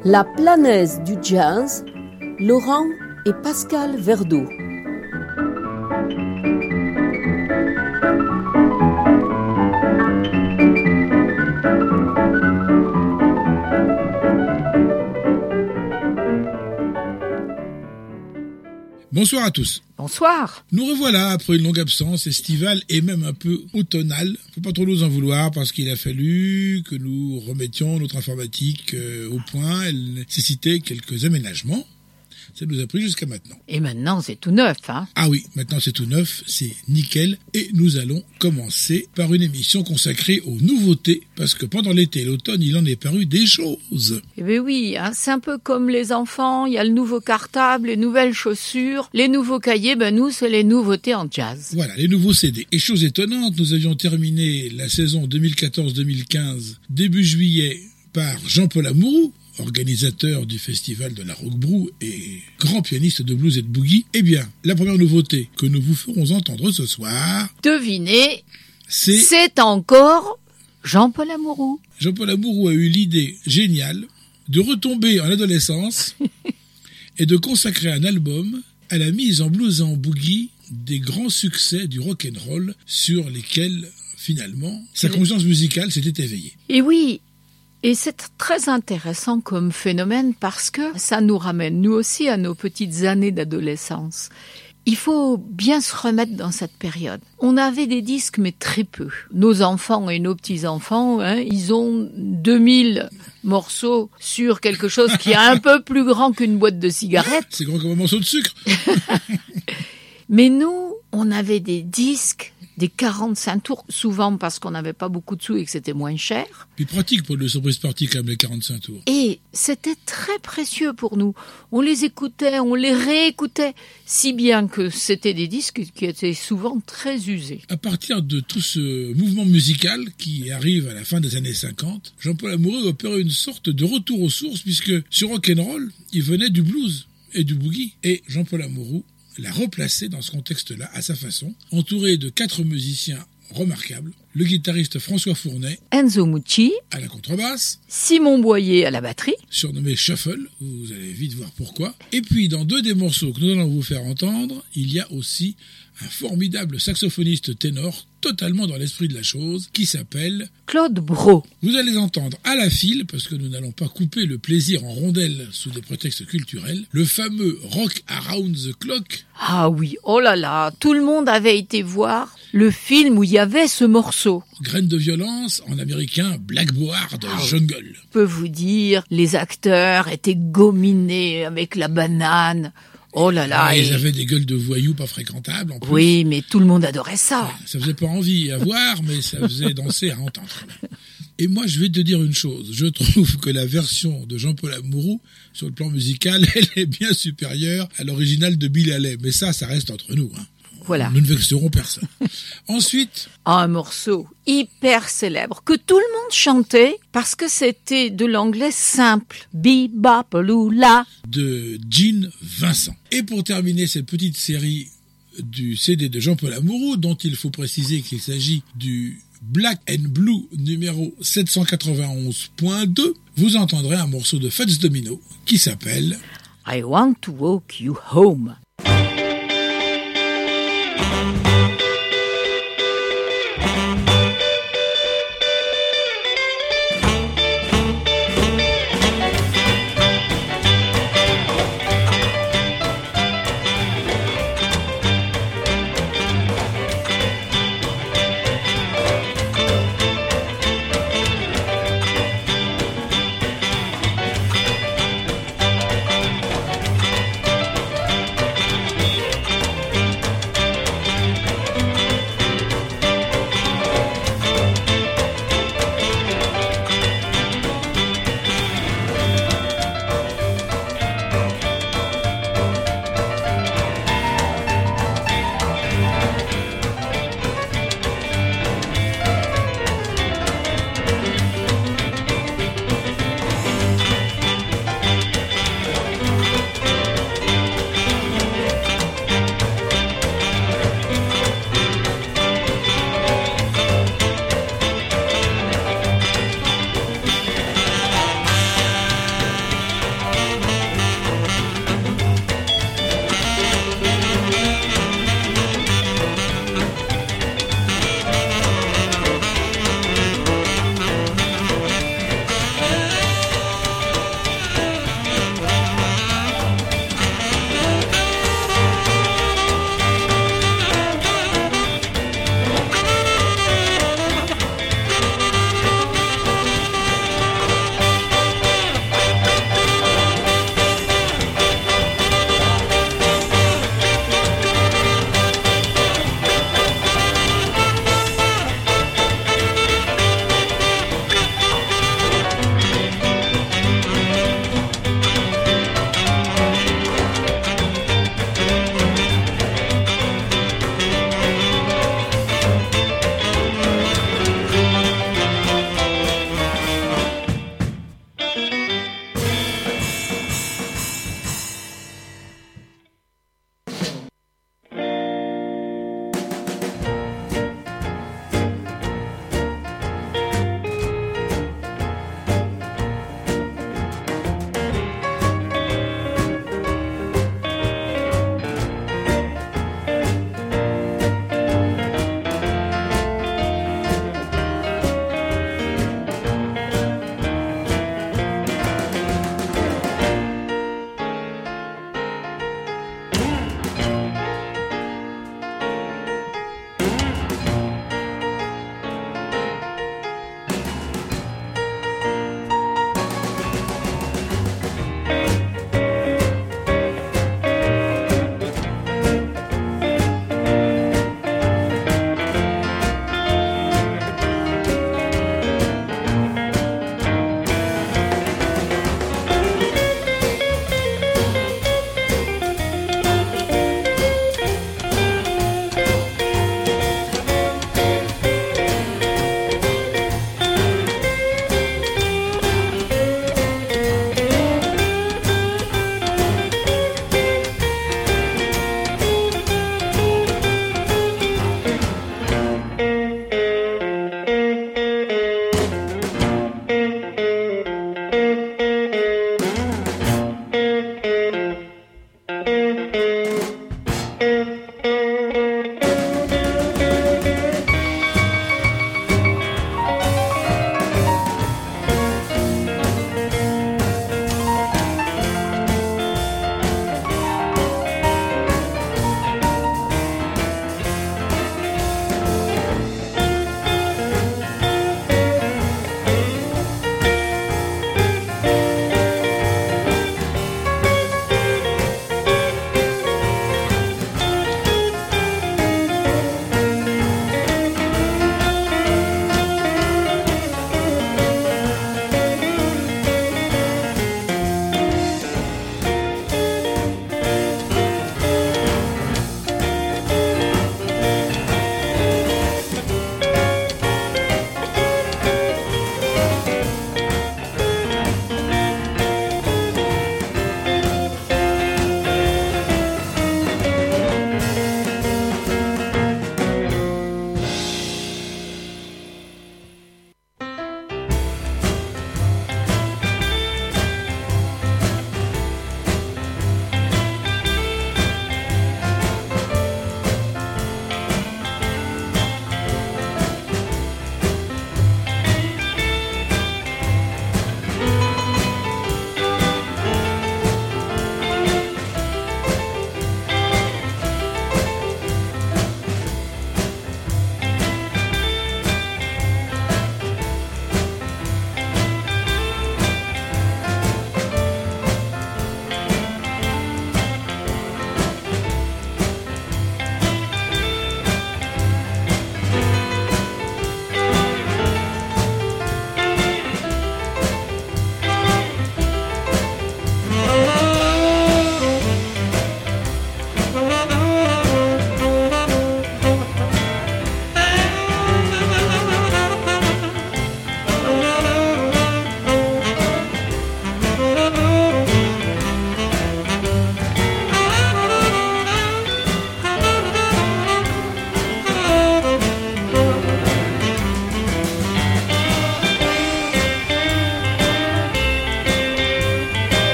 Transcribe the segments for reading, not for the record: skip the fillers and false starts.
La Planaise du jazz, Laurent et Pascal Verdeau. Bonsoir à tous. Bonsoir. Nous revoilà après une longue absence estivale et même un peu automnale. Faut pas trop nous en vouloir parce qu'il a fallu que nous remettions notre informatique au point. Elle nécessitait quelques aménagements. Ça nous a pris jusqu'à maintenant. Et maintenant, c'est tout neuf, hein ? Ah oui, maintenant c'est tout neuf, c'est nickel. Et nous allons commencer par une émission consacrée aux nouveautés, parce que pendant l'été et l'automne, il en est paru des choses. Eh bien oui, hein, c'est un peu comme les enfants, il y a le nouveau cartable, les nouvelles chaussures, les nouveaux cahiers, nous, c'est les nouveautés en jazz. Voilà, les nouveaux CD. Et chose étonnante, nous avions terminé la saison 2014-2015, début juillet, par Jean-Paul Amouroux, organisateur du festival de la Rock Brou et grand pianiste de blues et de boogie. Eh bien, la première nouveauté que nous vous ferons entendre ce soir... Devinez, c'est encore Jean-Paul Amouroux. Jean-Paul Amouroux a eu l'idée géniale de retomber en adolescence et de consacrer un album à la mise en blues et en boogie des grands succès du rock'n'roll sur lesquels, finalement, sa conscience musicale s'était éveillée. Et oui. Et c'est très intéressant comme phénomène parce que ça nous ramène, nous aussi, à nos petites années d'adolescence. Il faut bien se remettre dans cette période. On avait des disques, mais très peu. Nos enfants et nos petits-enfants, ils ont 2000 morceaux sur quelque chose qui est un peu plus grand qu'une boîte de cigarettes. C'est grand comme un morceau de sucre. Mais nous, on avait des disques, des 45 tours, souvent parce qu'on n'avait pas beaucoup de sous et que c'était moins cher. Puis pratique pour le surprise party quand même, les 45 tours. Et c'était très précieux pour nous. On les écoutait, on les réécoutait, si bien que c'était des disques qui étaient souvent très usés. À partir de tout ce mouvement musical qui arrive à la fin des années 50, Jean-Paul Amouroux opérait une sorte de retour aux sources puisque sur rock'n'roll, il venait du blues et du boogie. Et Jean-Paul Amouroux l'a replacé dans ce contexte-là, à sa façon, entouré de 4 musiciens remarquables. Le guitariste François Fournet, Enzo Mucci, à la contrebasse, Simon Boyer à la batterie, surnommé Shuffle, vous allez vite voir pourquoi. Et puis, dans 2 des morceaux que nous allons vous faire entendre, il y a aussi un formidable saxophoniste ténor, totalement dans l'esprit de la chose, qui s'appelle Claude Brault. Vous allez entendre à la file, parce que nous n'allons pas couper le plaisir en rondelles sous des prétextes culturels, le fameux Rock Around the Clock. Ah oui, oh là là, tout le monde avait été voir le film où il y avait ce morceau. Graine de violence, en américain, Blackboard Jungle. Je peux vous dire, les acteurs étaient gominés avec la banane. Oh là là. Ils avaient des gueules de voyous pas fréquentables, en plus. Oui, mais tout le monde adorait ça. Ça faisait pas envie à voir, mais ça faisait danser à entendre. Et moi, je vais te dire une chose. Je trouve que la version de Jean-Paul Amouroux, sur le plan musical, elle est bien supérieure à l'original de Bill Haley. Mais ça reste entre nous, Voilà. Nous ne vexerons personne. Ensuite... Un morceau hyper célèbre que tout le monde chantait parce que c'était de l'anglais simple. Bebopalula. De Gene Vincent. Et pour terminer cette petite série du CD de Jean-Paul Amouroux, dont il faut préciser qu'il s'agit du Black and Blue numéro 791.2, vous entendrez un morceau de Fats Domino qui s'appelle I Want to Walk You Home.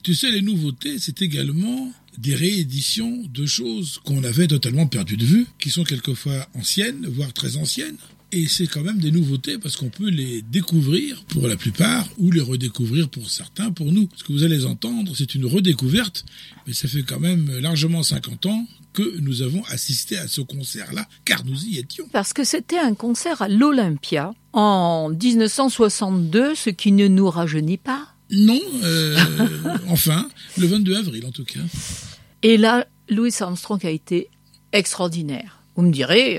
Tu sais, les nouveautés, c'est également des rééditions de choses qu'on avait totalement perdues de vue, qui sont quelquefois anciennes, voire très anciennes. Et c'est quand même des nouveautés parce qu'on peut les découvrir pour la plupart ou les redécouvrir pour certains, pour nous. Ce que vous allez entendre, c'est une redécouverte, mais ça fait quand même largement 50 ans que nous avons assisté à ce concert-là, car nous y étions. Parce que c'était un concert à l'Olympia en 1962, ce qui ne nous rajeunit pas. Non, enfin, le 22 avril en tout cas. Et là, Louis Armstrong a été extraordinaire. Vous me direz...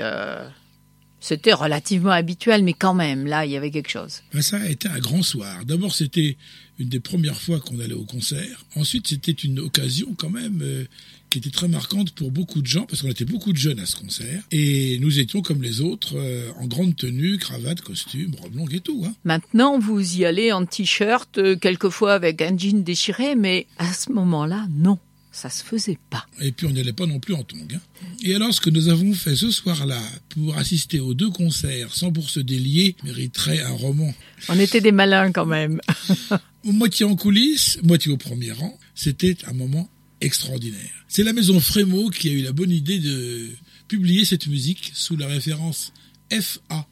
C'était relativement habituel, mais quand même, là, il y avait quelque chose. Ben, ça a été un grand soir. D'abord, c'était une des premières fois qu'on allait au concert. Ensuite, c'était une occasion quand même qui était très marquante pour beaucoup de gens, parce qu'on était beaucoup de jeunes à ce concert. Et nous étions comme les autres, en grande tenue, cravate, costume, robe longue et tout. Hein. Maintenant, vous y allez en t-shirt, quelquefois avec un jean déchiré, mais à ce moment-là, non. Ça se faisait pas. Et puis on n'allait pas non plus en tongs. Hein. Et alors ce que nous avons fait ce soir-là, pour assister aux 2 concerts sans pour se délier, mériterait un roman. On était des malins quand même. Moitié en coulisses, moitié au premier rang. C'était un moment extraordinaire. C'est la maison Frémaux qui a eu la bonne idée de publier cette musique sous la référence FA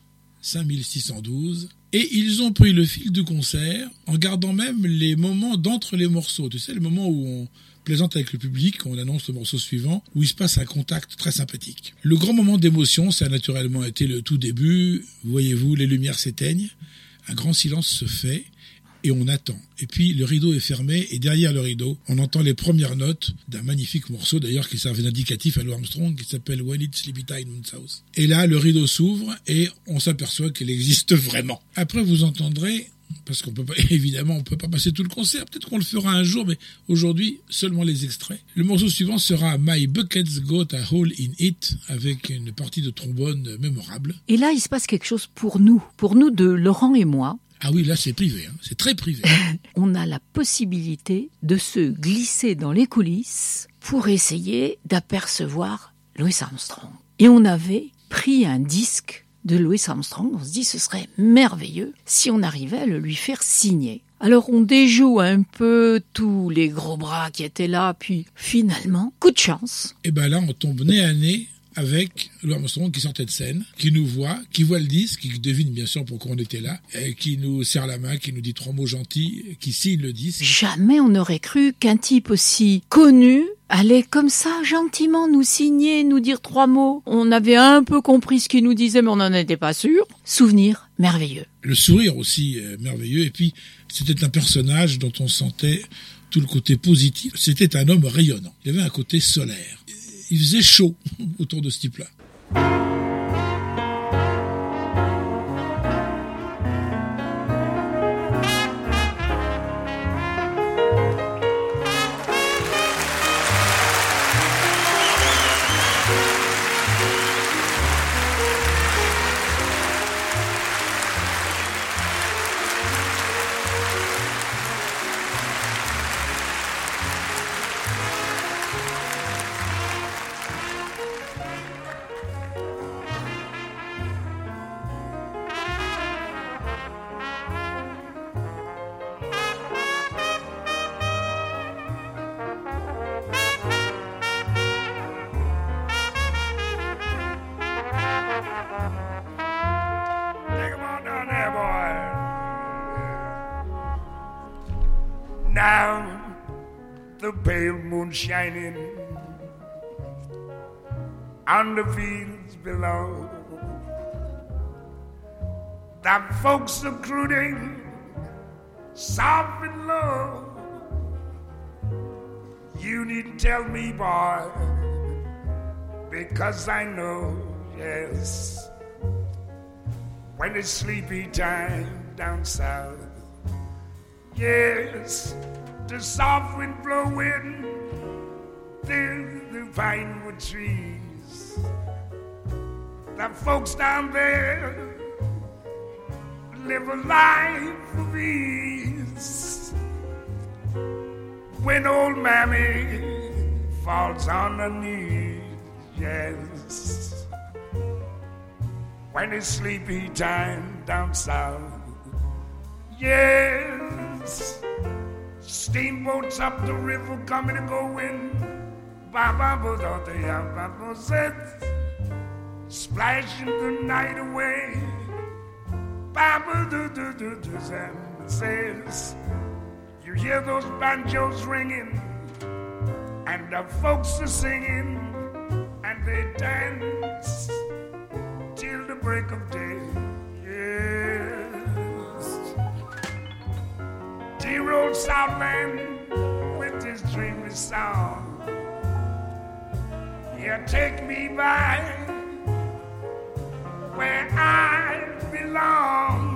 5612. Et ils ont pris le fil du concert en gardant même les moments d'entre les morceaux. Tu sais, le moment où on plaisante avec le public, on annonce le morceau suivant, où il se passe un contact très sympathique. Le grand moment d'émotion, ça a naturellement été le tout début. Voyez-vous, les lumières s'éteignent, un grand silence se fait, et on attend. Et puis le rideau est fermé, et derrière le rideau, on entend les premières notes d'un magnifique morceau, d'ailleurs qui servait d'indicatif à Louis Armstrong, qui s'appelle When It's Sleepy Time in South. Et là, le rideau s'ouvre, et on s'aperçoit qu'il existe vraiment. Après, vous entendrez... Parce qu'on peut pas, évidemment, on peut pas passer tout le concert. Peut-être qu'on le fera un jour, mais aujourd'hui, seulement les extraits. Le morceau suivant sera My Bucket's Got a Hole in It, avec une partie de trombone mémorable. Et là, il se passe quelque chose pour nous de Laurent et moi. Ah oui, là, c'est privé, hein. C'est très privé. On a la possibilité de se glisser dans les coulisses pour essayer d'apercevoir Louis Armstrong. Et on avait pris un disque de Louis Armstrong, on se dit ce serait merveilleux si on arrivait à le lui faire signer. Alors on déjoue un peu tous les gros bras qui étaient là, puis finalement, coup de chance. Et ben là, on tombe nez à nez avec Louis Armstrong qui sortait de scène, qui nous voit, qui voit le disque, qui devine bien sûr pourquoi on était là, et qui nous serre la main, qui nous dit 3 mots gentils, qui signe le disque. Jamais on n'aurait cru qu'un type aussi connu allait comme ça gentiment nous signer, nous dire 3 mots. On avait un peu compris ce qu'il nous disait, mais on n'en était pas sûr. Souvenir merveilleux. Le sourire aussi merveilleux, et puis c'était un personnage dont on sentait tout le côté positif. C'était un homme rayonnant. Il avait un côté solaire. Il faisait chaud autour de ce type-là. Now the pale moon shining on the fields below. The folks are crooning soft and low. You needn't tell me, boy, because I know, yes, when it's sleepy time down south. Yes, the soft wind blowing through the pinewood trees. The folks down there live a life of ease. When old mammy falls on her knees, yes, when it's sleepy time down south. Yes, Steamboats up the river coming and going. Splashing the night away. Says, you hear those banjos ringing, and the folks are singing, and they dance till the break of day. Yes, dear old Southland with his dreamy song. Yeah, take me by where I belong,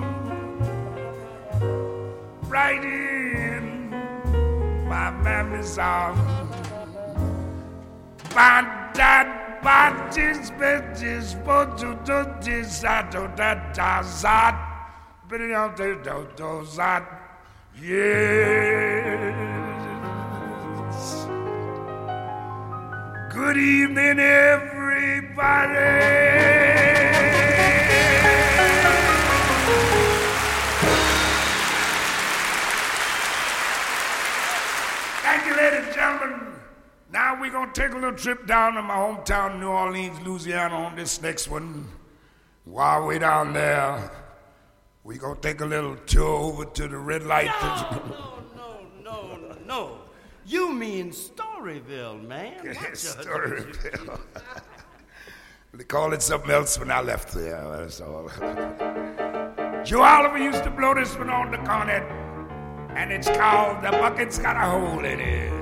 right in my mammy's arms. Ba-da, ba-dis, be-dis, bo-do-do-dis, da-do-da-da-zat, be-do-do-do-zat, yes. Good evening, everybody. Thank you, ladies and gentlemen. Now we're going to take a little trip down to my hometown, New Orleans, Louisiana, on this next one. While we're down there, we're going to take a little tour over to the red light. No. You mean Storyville, man. Yes, Storyville. They called it something else when I left there, that's all. Joe Oliver used to blow this one on the cornet, and it's called The Bucket's Got a Hole in It.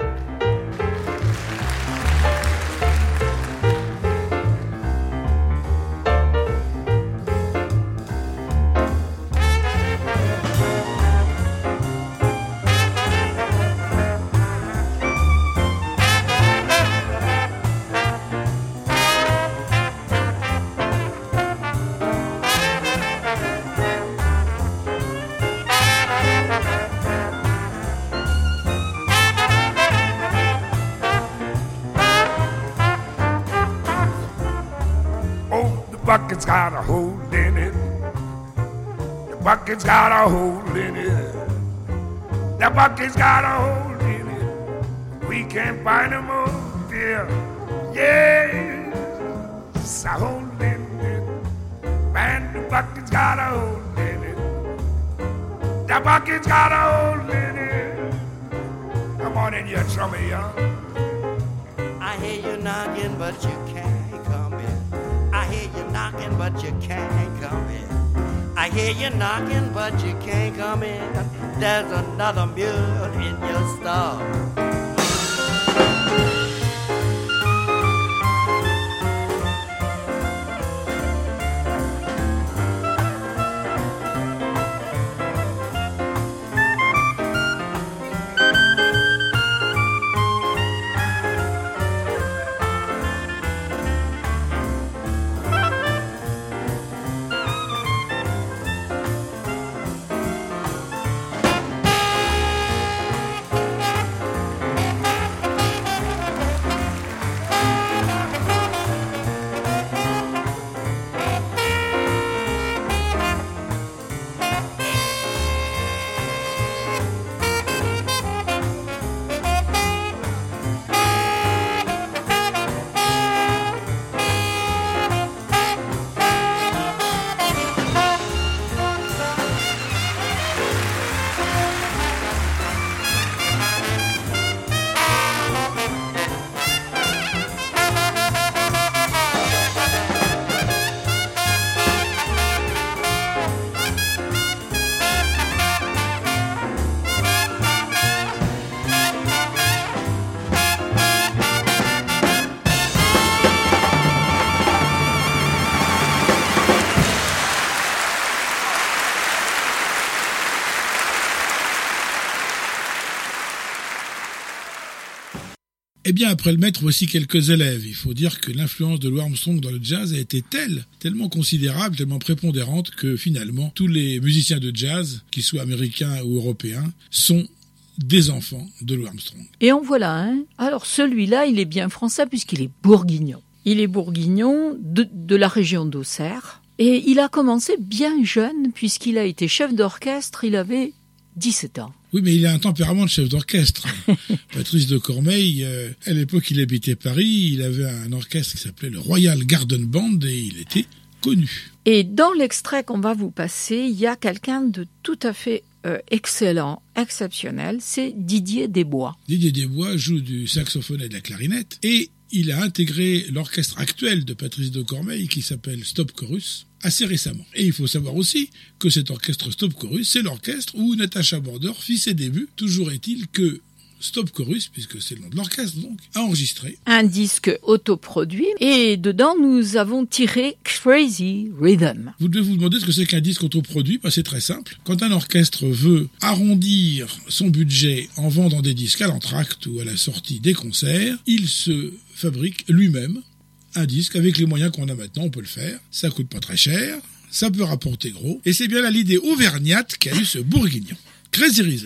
Bucket's got a hole in it. The bucket's got a hole in it. The bucket's got a hole in it. We can't find no more beer. Yes, a hole in it. Man, the bucket's got a hole in it. The bucket's got a hole in it. Come on in here, Trummy, young. I hear you knocking, but you can't come in. I hear you knocking, but you can't come in. I hear you knocking, but you can't come in. There's another mule in your stall. Eh bien, après le maître, voici quelques élèves. Il faut dire que l'influence de Louis Armstrong dans le jazz a été tellement considérable, tellement prépondérante, que finalement, tous les musiciens de jazz, qu'ils soient américains ou européens, sont des enfants de Louis Armstrong. Et en voilà un. Alors celui-là, il est bien français puisqu'il est bourguignon. Il est bourguignon de la région d'Auxerre. Et il a commencé bien jeune puisqu'il a été chef d'orchestre, il avait 17 ans. Oui, mais il a un tempérament de chef d'orchestre. Patrice de Cormeilles, à l'époque, il habitait Paris, il avait un orchestre qui s'appelait le Royal Garden Band et il était connu. Et dans l'extrait qu'on va vous passer, il y a quelqu'un de tout à fait excellent, exceptionnel, c'est Didier Desbois. Didier Desbois joue du saxophone et de la clarinette et il a intégré l'orchestre actuel de Patrice de Cormeilles qui s'appelle Stop Chorus assez récemment. Et il faut savoir aussi que cet orchestre Stop Chorus, c'est l'orchestre où Natacha Bordeur fit ses débuts. Toujours est-il que Stop Chorus, puisque c'est le nom de l'orchestre donc, a enregistré un disque autoproduit et dedans nous avons tiré Crazy Rhythm. Vous devez vous demander ce que c'est qu'un disque autoproduit, c'est très simple. Quand un orchestre veut arrondir son budget en vendant des disques à l'entracte ou à la sortie des concerts, il se fabrique lui-même un disque avec les moyens qu'on a maintenant, on peut le faire. Ça coûte pas très cher, ça peut rapporter gros, et c'est bien là l'idée auvergnate qu'a eu ce bourguignon. Crazy Rhythm.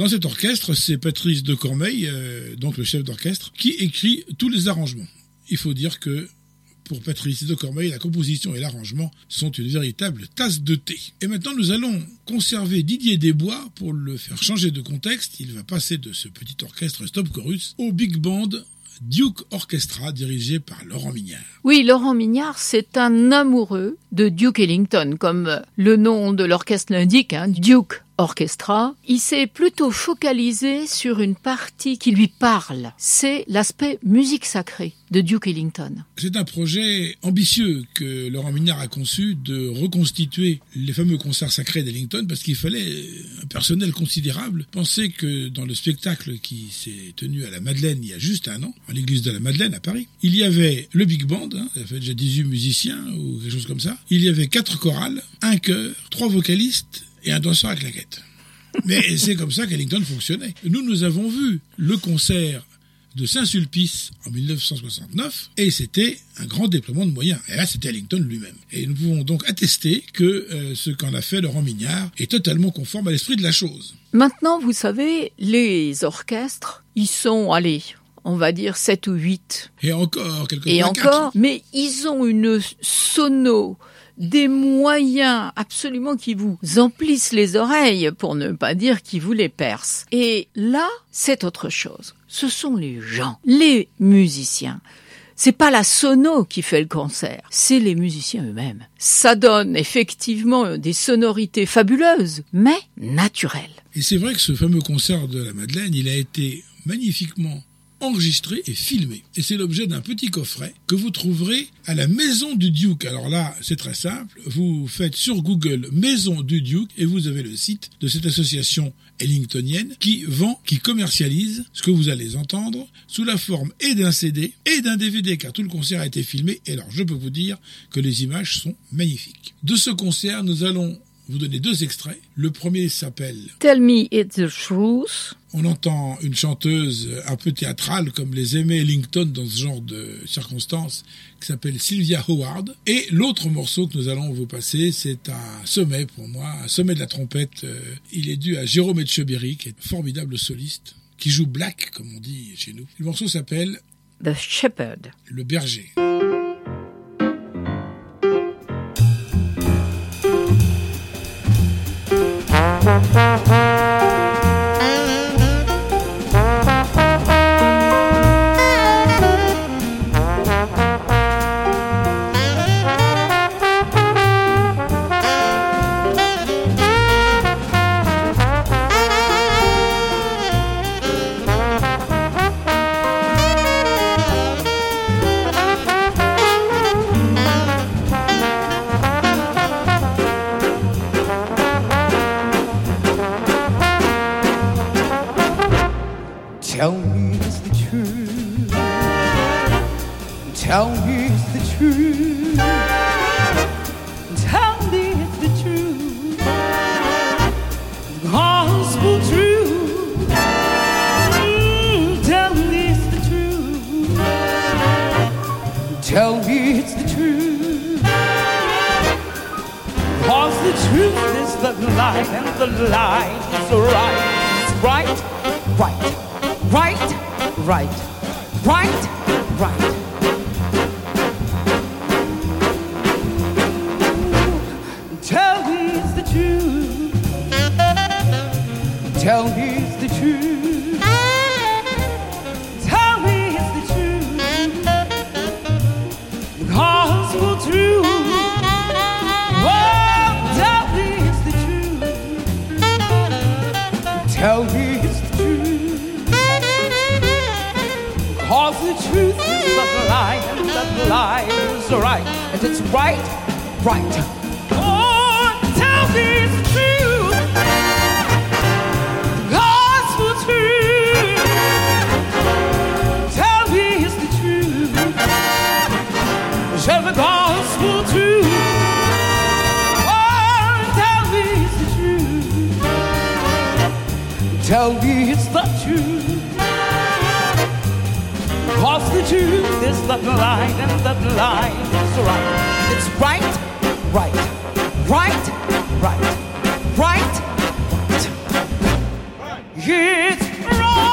Dans cet orchestre, c'est Patrice de Cormeilles, donc le chef d'orchestre, qui écrit tous les arrangements. Il faut dire que pour Patrice de Cormeilles, la composition et l'arrangement sont une véritable tasse de thé. Et maintenant, nous allons conserver Didier Desbois pour le faire changer de contexte. Il va passer de ce petit orchestre stop chorus au big band Duke Orchestra, dirigé par Laurent Mignard. Oui, Laurent Mignard, c'est un amoureux de Duke Ellington, comme le nom de l'orchestre l'indique, Duke Orchestra. Il s'est plutôt focalisé sur une partie qui lui parle. C'est l'aspect musique sacrée de Duke Ellington. C'est un projet ambitieux que Laurent Mignard a conçu de reconstituer les fameux concerts sacrés d'Ellington parce qu'il fallait un personnel considérable. Pensez que dans le spectacle qui s'est tenu à la Madeleine il y a juste un an, à l'église de la Madeleine à Paris, il y avait le big band, il y avait déjà 18 musiciens ou quelque chose comme ça. Il y avait 4 chorales, un chœur, 3 vocalistes et un danseur à claquettes. Mais c'est comme ça qu'Ellington fonctionnait. Nous avons vu le concert de Saint-Sulpice en 1969 et c'était un grand déploiement de moyens. Et là, c'était Ellington lui-même. Et nous pouvons donc attester que ce qu'en a fait Laurent Mignard est totalement conforme à l'esprit de la chose. Maintenant, vous savez, les orchestres, ils sont, on va dire 7 ou 8. Et encore, quelquefois Et 4. encore, mais ils ont une sono, des moyens absolument qui vous emplissent les oreilles, pour ne pas dire qui vous les percent. Et là, c'est autre chose. Ce sont les gens, les musiciens. C'est pas la sono qui fait le concert, c'est les musiciens eux-mêmes. Ça donne effectivement des sonorités fabuleuses, mais naturelles. Et c'est vrai que ce fameux concert de la Madeleine, il a été magnifiquement enregistré et filmé. Et c'est l'objet d'un petit coffret que vous trouverez à la Maison du Duke. Alors là, c'est très simple. Vous faites sur Google Maison du Duke et vous avez le site de cette association ellingtonienne qui vend, qui commercialise ce que vous allez entendre sous la forme et d'un CD et d'un DVD car tout le concert a été filmé. Et alors, je peux vous dire que les images sont magnifiques. De ce concert, nous allons vous donner 2 extraits. Le premier s'appelle Tell Me It's the Truth. On entend une chanteuse un peu théâtrale, comme les aimait Ellington dans ce genre de circonstances, qui s'appelle Sylvia Howard. Et l'autre morceau que nous allons vous passer, c'est un sommet pour moi, un sommet de la trompette. Il est dû à Jérôme Etcheberry, qui est un formidable soliste, qui joue black, comme on dit chez nous. Le morceau s'appelle The Shepherd. Le berger. Tell me it's the truth. Tell me it's the truth. Tell me it's the truth. The gospel truth. Tell me it's the truth. Tell me it's the truth. Cause the truth is the light and the light is right. It's right, right. Right, right, right, right. Tell me it's the truth. Tell me it's the truth. Tell me it's the truth. The gospel truth. Oh, tell me it's the truth. Tell me it's the truth. Cause the truth is the lie, and the lie is right, and it's right, right. Oh, tell me it's the truth, the gospel truth. Tell me it's the truth, share the gospel truth. Oh, tell me it's the truth. Tell me it's the truth. Cause the truth is the light and the light is right. It's right, right, right, right, right, right. it's right.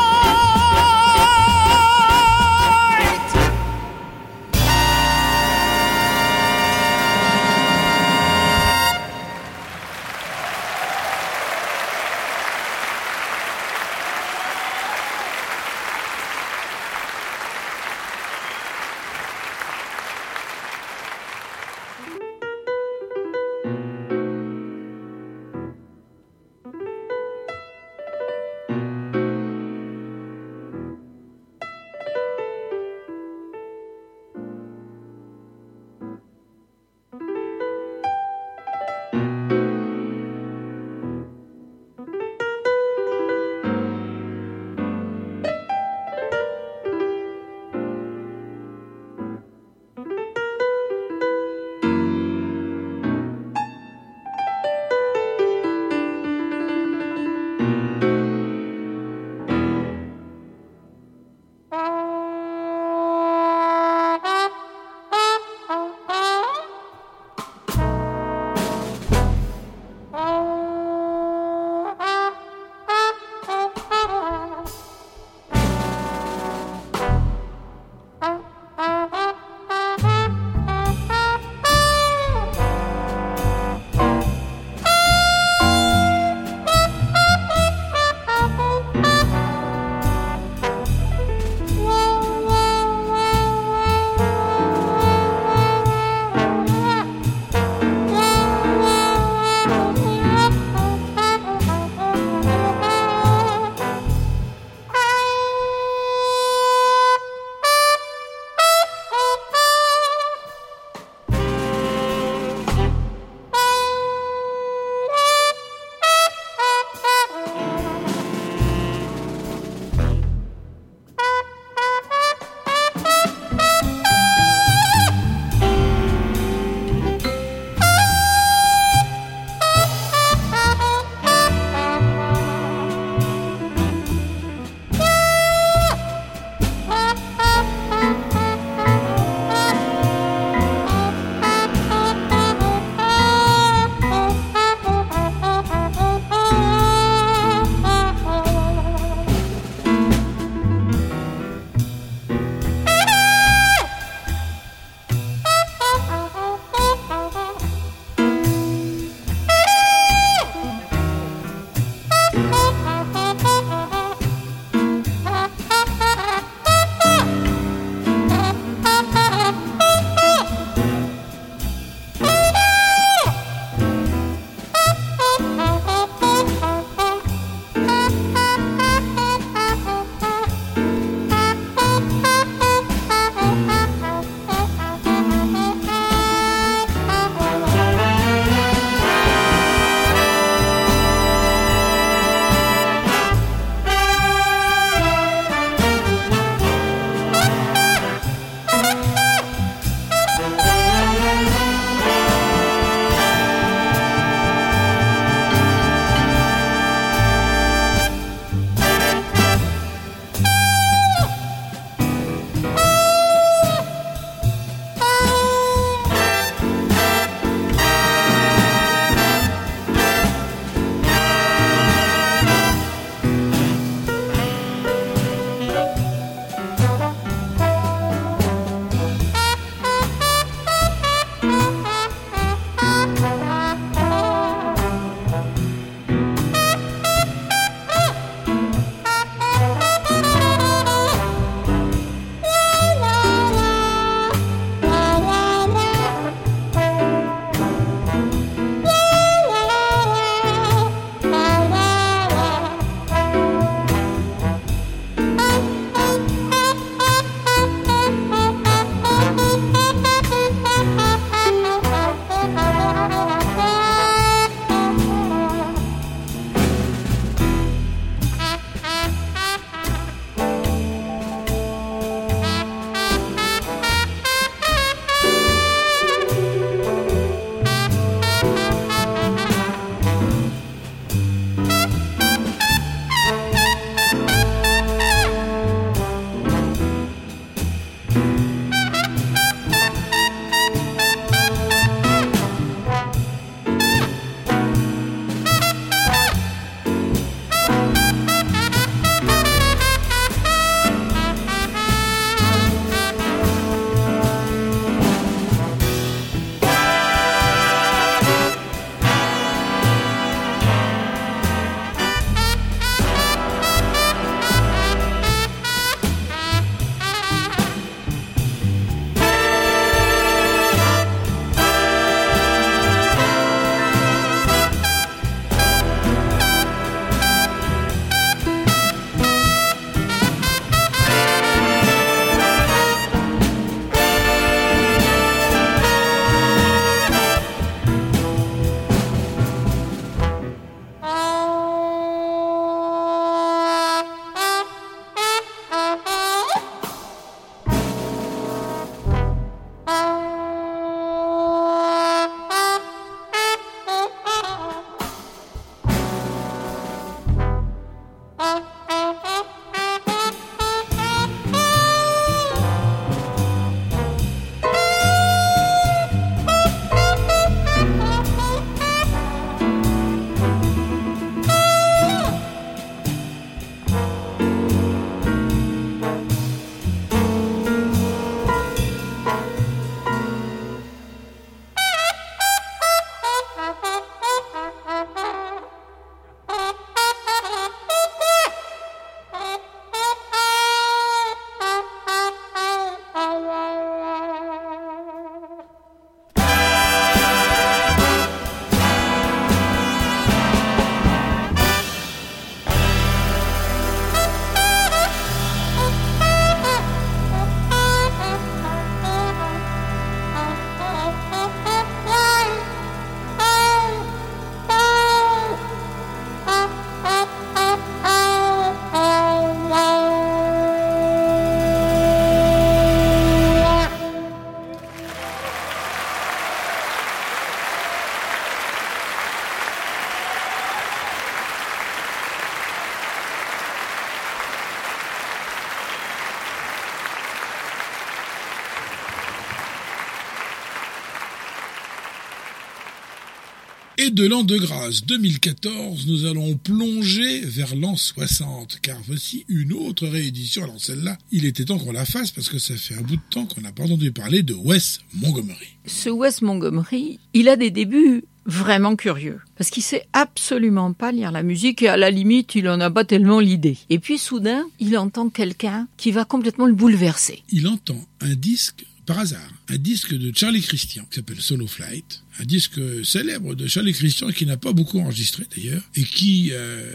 Et de l'an de grâce 2014, nous allons plonger vers l'an 60, car voici une autre réédition. Alors celle-là, il était temps qu'on la fasse, parce que ça fait un bout de temps qu'on n'a pas entendu parler de Wes Montgomery. Ce Wes Montgomery, il a des débuts vraiment curieux, parce qu'il sait absolument pas lire la musique et à la limite, il en a pas tellement l'idée. Et puis soudain, il entend quelqu'un qui va complètement le bouleverser. Il entend un disque, par hasard, un disque de Charlie Christian, qui s'appelle Solo Flight, un disque célèbre de Charlie Christian qui n'a pas beaucoup enregistré d'ailleurs, et qui,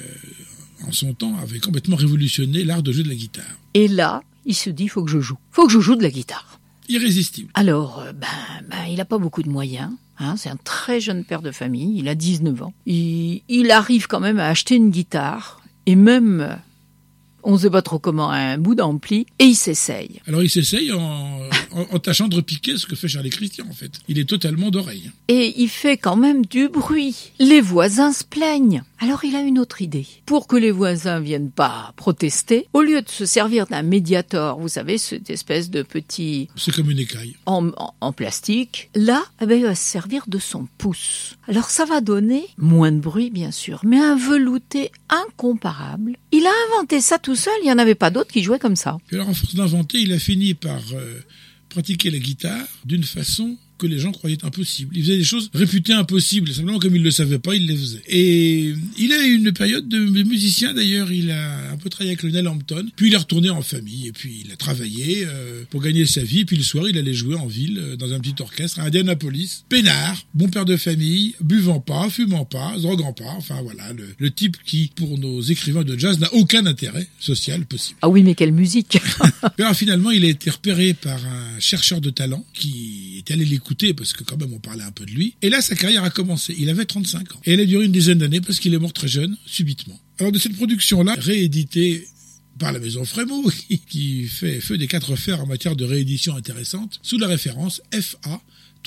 en son temps, avait complètement révolutionné l'art de jouer de la guitare. Et là, il se dit, faut que je joue de la guitare. Irrésistible. Alors, il a pas beaucoup de moyens. C'est un très jeune père de famille, il a 19 ans. Il arrive quand même à acheter une guitare, et même, on ne sait pas trop comment, un bout d'ampli, et il s'essaye. Alors il s'essaye en tâchant de repiquer ce que fait Charlie Christian, en fait. Il est totalement d'oreille. Et il fait quand même du bruit. Les voisins se plaignent. Alors il a une autre idée. Pour que les voisins viennent pas protester, au lieu de se servir d'un médiator, vous savez, cette espèce de petit... C'est comme une écaille. En plastique, là, il va se servir de son pouce. Alors ça va donner moins de bruit, bien sûr, mais un velouté incomparable. Il a inventé ça tout seul, il n'y en avait pas d'autres qui jouaient comme ça. Et alors, en force d'inventer, il a fini par pratiquer la guitare d'une façon que les gens croyaient impossible. Il faisait des choses réputées impossibles, simplement comme il ne le savait pas, il les faisait. Et il a eu une période de musicien, d'ailleurs, il a un peu travaillé avec Lionel Hampton, puis il est retourné en famille, et puis il a travaillé pour gagner sa vie, puis le soir, il allait jouer en ville, dans un petit orchestre à Indianapolis. Peinard, bon père de famille, buvant pas, fumant pas, se droguant pas, enfin voilà, le type qui, pour nos écrivains de jazz, n'a aucun intérêt social possible. Ah oui, mais quelle musique. Et alors finalement, il a été repéré par un chercheur de talent qui est allé l'écouter parce que quand même on parlait un peu de lui. Et là, sa carrière a commencé. Il avait 35 ans. Et elle a duré une dizaine d'années parce qu'il est mort très jeune, subitement. Alors de cette production-là, rééditée par la maison Frémaux, qui fait feu des 4 fers en matière de réédition intéressante, sous la référence FA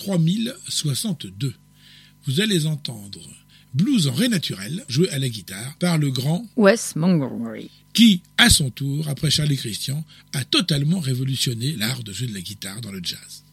3062. Vous allez entendre Blues en ré naturel, joué à la guitare par le grand Wes Montgomery, qui, à son tour, après Charlie Christian, a totalement révolutionné l'art de jouer de la guitare dans le jazz.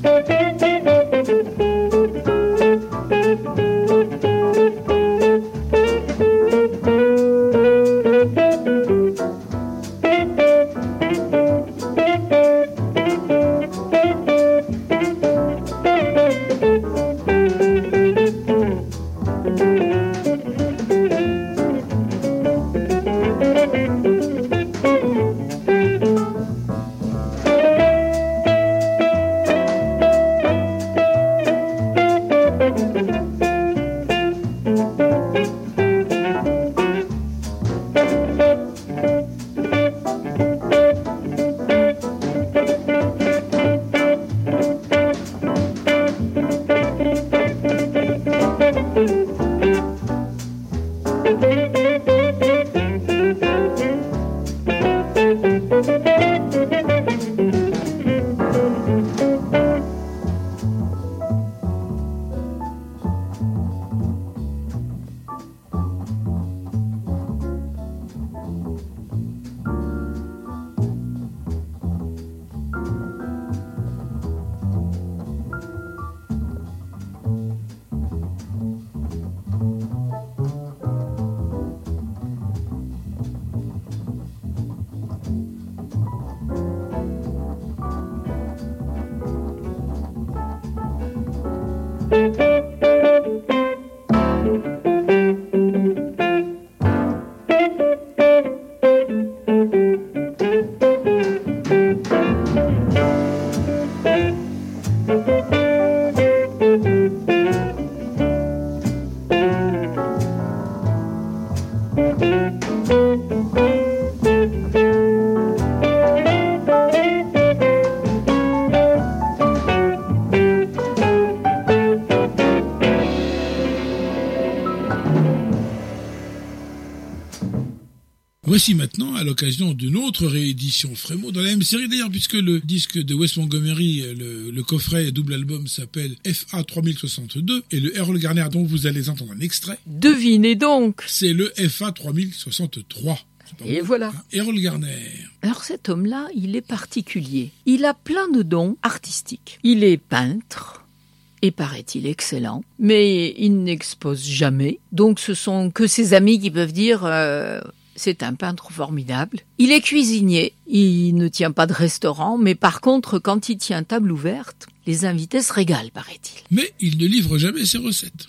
Voici maintenant, à l'occasion d'une autre réédition Frémo, dans la même série d'ailleurs, puisque le disque de Wes Montgomery, le coffret double album s'appelle FA 3062, et le Errol Garner dont vous allez entendre un extrait. Devinez donc. C'est le FA 3063. Et voilà. Errol Garner. Alors cet homme-là, il est particulier. Il a plein de dons artistiques. Il est peintre, et paraît-il excellent, mais il n'expose jamais. Donc ce sont que ses amis qui peuvent dire... c'est un peintre formidable. Il est cuisinier, il ne tient pas de restaurant, mais par contre, quand il tient table ouverte, les invités se régalent, paraît-il. Mais il ne livre jamais ses recettes.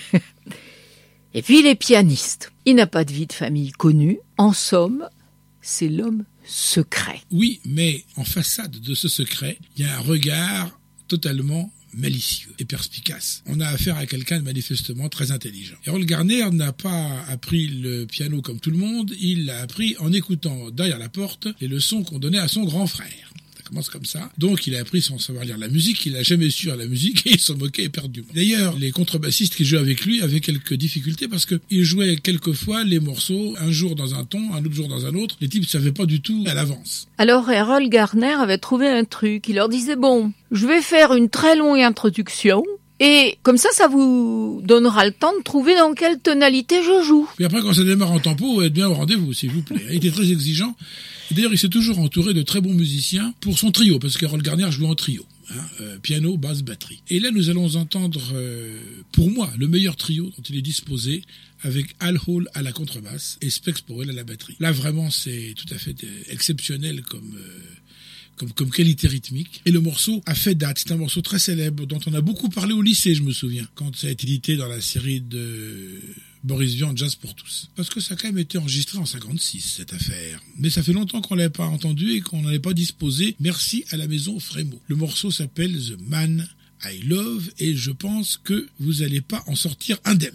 Et puis il est pianiste. Il n'a pas de vie de famille connue. En somme, c'est l'homme secret. Oui, mais en façade de ce secret, il y a un regard totalement malicieux et perspicace. On a affaire à quelqu'un de manifestement très intelligent. Errol Garner n'a pas appris le piano comme tout le monde, il l'a appris en écoutant derrière la porte les leçons qu'on donnait à son grand frère. Ça commence comme ça. Donc il a appris sans savoir lire la musique, il n'a jamais su lire la musique et il s'en moquait éperdument. D'ailleurs, les contrebassistes qui jouaient avec lui avaient quelques difficultés parce qu'il jouait quelquefois les morceaux un jour dans un ton, un autre jour dans un autre. Les types ne savaient pas du tout à l'avance. Alors Errol Garner avait trouvé un truc. Il leur disait, bon, je vais faire une très longue introduction et comme ça vous donnera le temps de trouver dans quelle tonalité je joue. Puis après, quand ça démarre en tempo, être bien au rendez-vous, s'il vous plaît. Il était très exigeant. Et d'ailleurs, il s'est toujours entouré de très bons musiciens pour son trio, parce qu'Errol Garner jouait en trio. Piano, basse, batterie. Et là, nous allons entendre, pour moi, le meilleur trio dont il est disposé, avec Al Hall à la contrebasse et Specs Powell à la batterie. Là, vraiment, c'est tout à fait exceptionnel comme qualité rythmique. Et le morceau a fait date. C'est un morceau très célèbre dont on a beaucoup parlé au lycée, je me souviens, quand ça a été édité dans la série de Boris Vian, Jazz pour tous. Parce que ça a quand même été enregistré en 56, cette affaire. Mais ça fait longtemps qu'on l'avait pas entendu et qu'on n'en avait pas disposé. Merci à la maison Frémo. Le morceau s'appelle The Man I Love et je pense que vous allez pas en sortir indemne.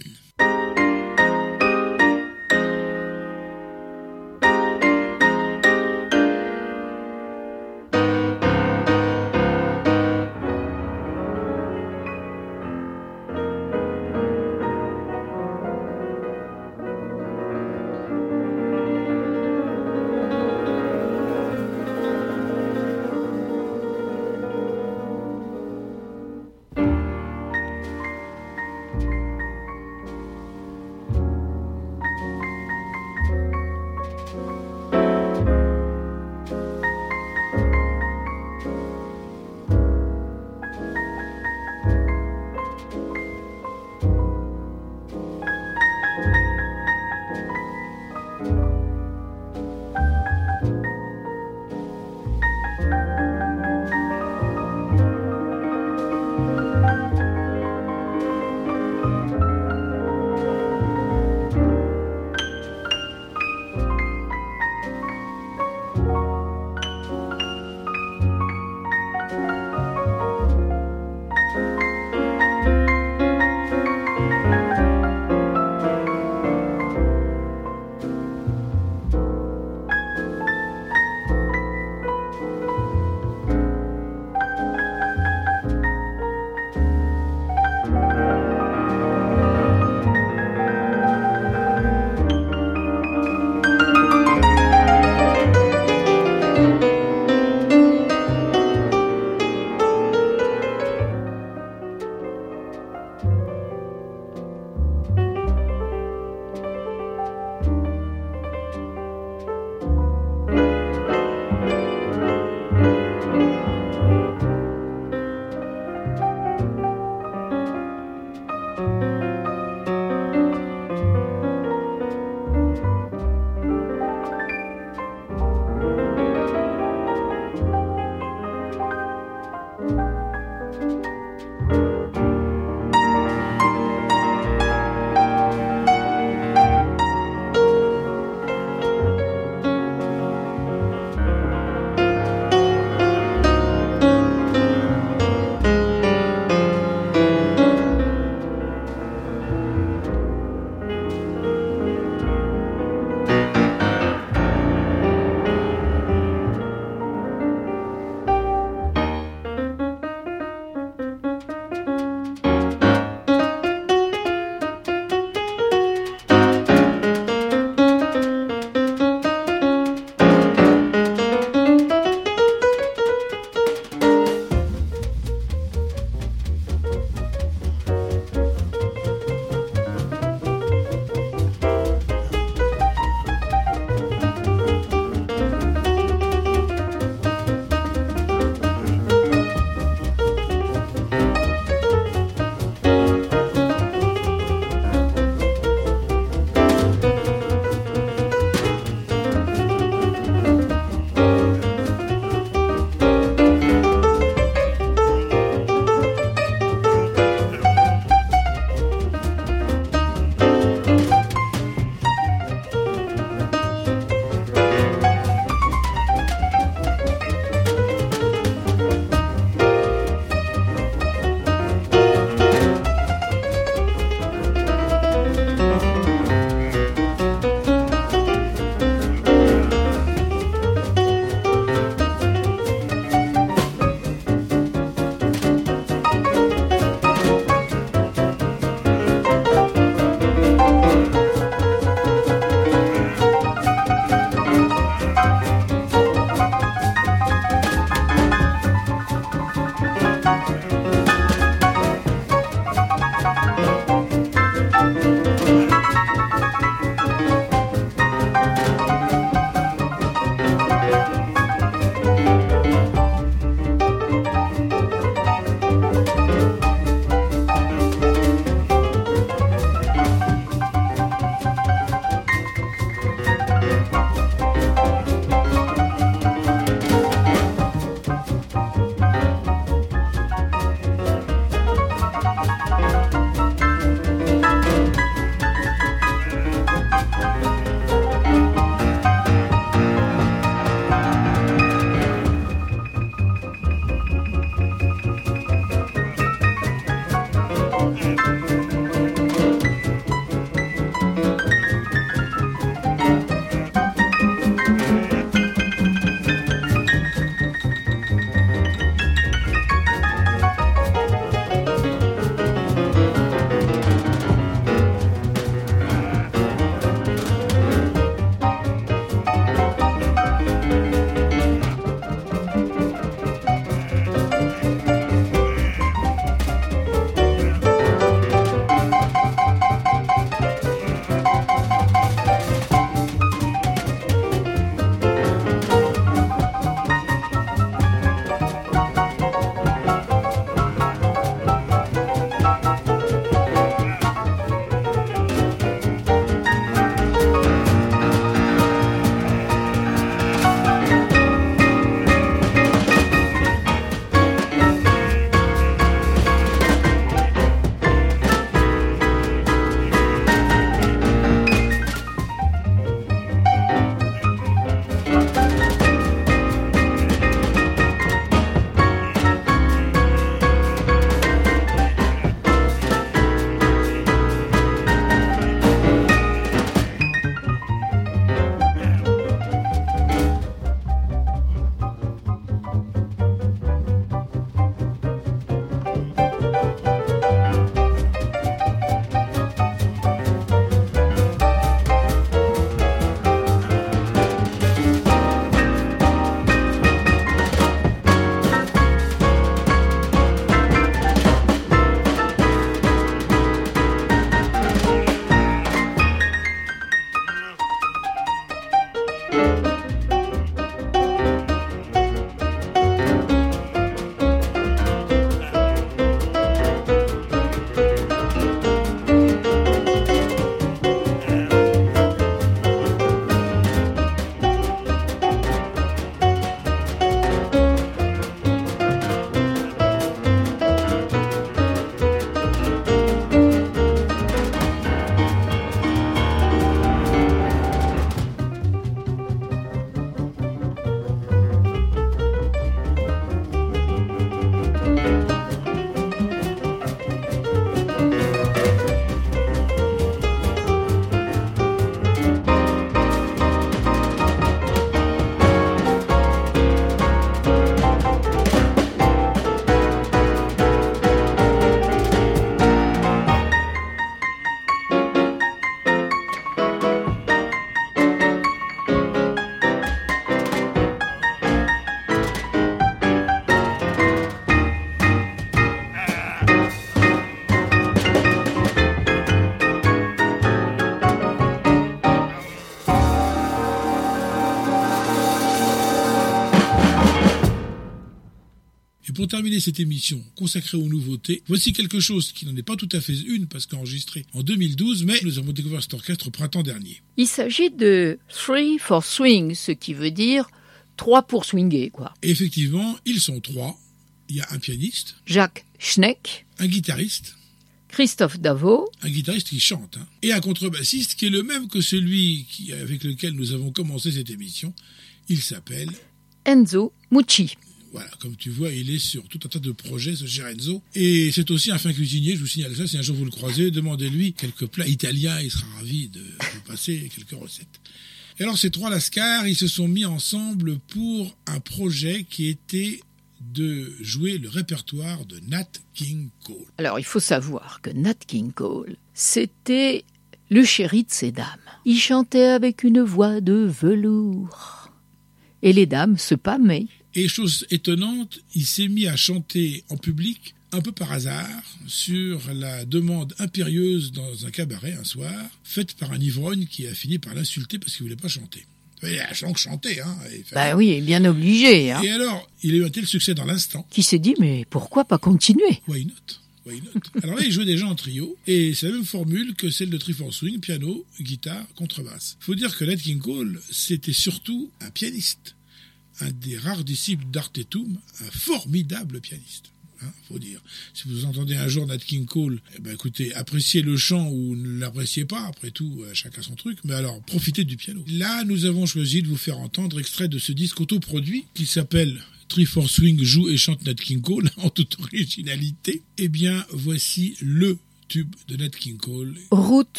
pour terminer cette émission consacrée aux nouveautés, voici quelque chose qui n'en est pas tout à fait une, parce qu'enregistré en 2012, mais nous avons découvert cet orchestre au printemps dernier. Il s'agit de 3 for Swing, ce qui veut dire 3 pour swinguer, quoi. Et effectivement, ils sont 3. Il y a un pianiste, Jacques Schneck, un guitariste, Christophe Davot, un guitariste qui chante, et un contrebassiste qui est le même que celui avec lequel nous avons commencé cette émission. Il s'appelle Enzo Mucci. Voilà, comme tu vois, il est sur tout un tas de projets, ce cher Enzo. Et c'est aussi un fin cuisinier, je vous signale ça. Si un jour vous le croisez, demandez-lui quelques plats italiens, il sera ravi de vous passer quelques recettes. Et alors, ces 3 lascars, ils se sont mis ensemble pour un projet qui était de jouer le répertoire de Nat King Cole. Alors, il faut savoir que Nat King Cole, c'était le chéri de ces dames. Il chantait avec une voix de velours. Et les dames se pâmaient. Et chose étonnante, il s'est mis à chanter en public, un peu par hasard, sur la demande impérieuse dans un cabaret un soir, faite par un ivrogne qui a fini par l'insulter parce qu'il voulait pas chanter. Il a chanté, hein. Bah oui, bien obligé, hein. Et alors, il a eu un tel succès dans l'instant. Qui s'est dit, mais pourquoi pas continuer? Why not? Alors là, il jouait déjà en trio, et c'est la même formule que celle de 3 for Swing, piano, guitare, contrebasse. Faut dire que Nat King Cole, c'était surtout un pianiste. Un des rares disciples d'Art Tatum, un formidable pianiste. Faut dire. Si vous entendez un jour Nat King Cole, écoutez, appréciez le chant ou ne l'appréciez pas, après tout, chacun son truc, mais alors profitez du piano. Là, nous avons choisi de vous faire entendre extrait de ce disque autoproduit qui s'appelle 3 for Swing joue et chante Nat King Cole en toute originalité. Eh bien, voici le tube de Nat King Cole. Route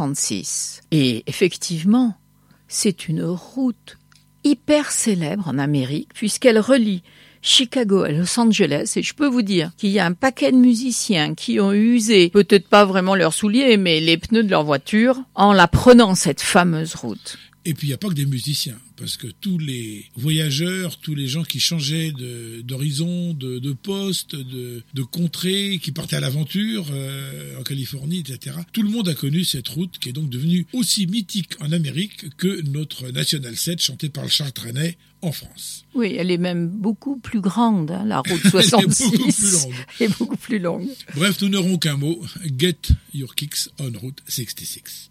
66. Et effectivement, c'est une route hyper célèbre en Amérique puisqu'elle relie Chicago à Los Angeles, et je peux vous dire qu'il y a un paquet de musiciens qui ont usé, peut-être pas vraiment leurs souliers, mais les pneus de leur voiture, en la prenant cette fameuse route. Et puis il n'y a pas que des musiciens, parce que tous les voyageurs, tous les gens qui changeaient d'horizon, de poste, de contrée, qui partaient à l'aventure en Californie, etc. Tout le monde a connu cette route qui est donc devenue aussi mythique en Amérique que notre National 7 chanté par Charles Trenet en France. Oui, elle est même beaucoup plus grande, hein, la route 66. Elle est beaucoup plus longue. Elle est beaucoup plus longue. Bref, nous n'aurons qu'un mot, get your kicks on Route 66.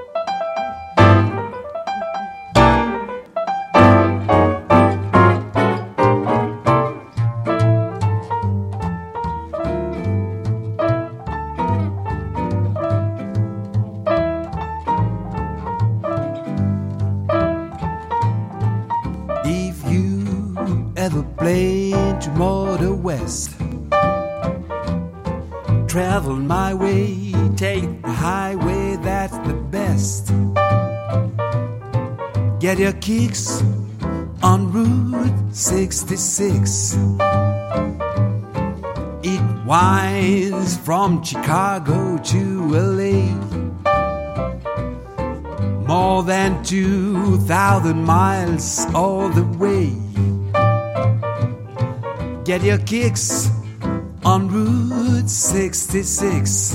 To Motor West, travel my way, take the highway, that's the best. Get your kicks on Route 66. It winds from Chicago to LA, more than 2,000 miles all the way. Get your kicks on Route 66.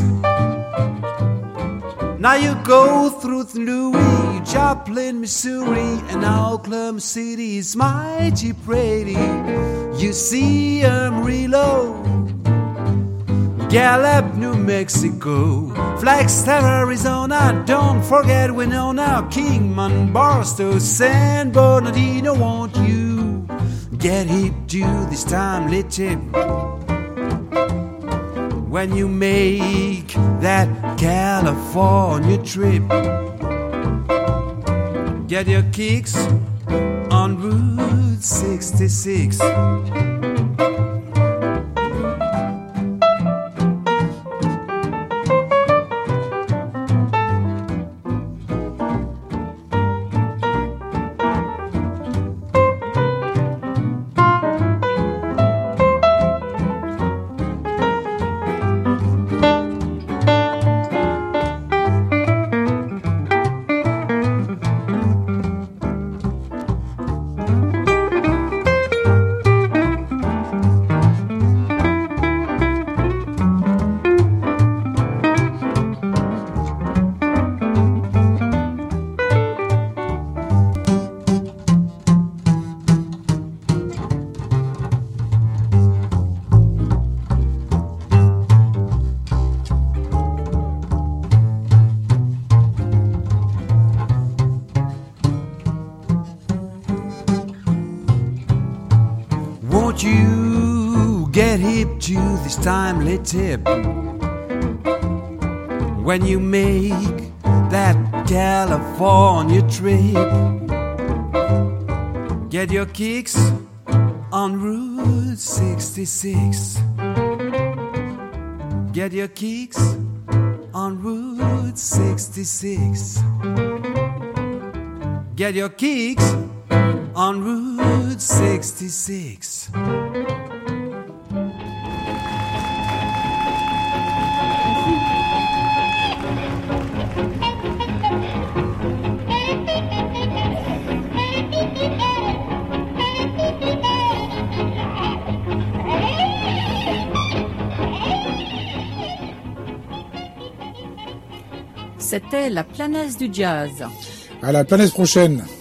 Now you go through Louis, Joplin, Missouri, and Oklahoma City is mighty pretty. You see Amarillo, Gallup, New Mexico, Flagstaff, Arizona, don't forget Winona, Kingman, Barstow, San Bernardino, won't you get hip to this timely tip when you make that California trip. Get your kicks on Route 66. to this timely tip. When you make that California trip, get your kicks on Route 66. Get your kicks on Route 66. Get your kicks on Route 66. C'était la planète du jazz. À la planète prochaine.